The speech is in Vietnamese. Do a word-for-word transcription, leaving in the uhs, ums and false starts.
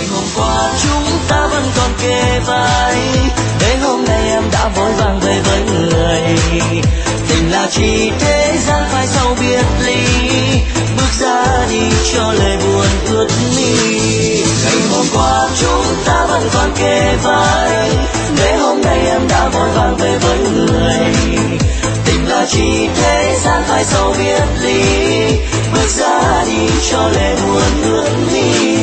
ngày hôm qua chúng ta vẫn còn kề vai, để hôm nay em đã vội vàng về với người. Tình là chỉ thế gian phải sau biệt ly, bước ra đi cho lời buồn ướt mi. Ngày hôm qua chúng ta vẫn còn kề vai, để hôm nay em đã vội vàng về với người. Tình là chỉ thế gian phải sau biệt ly, bước ra đi cho lệ buồn ướt mi.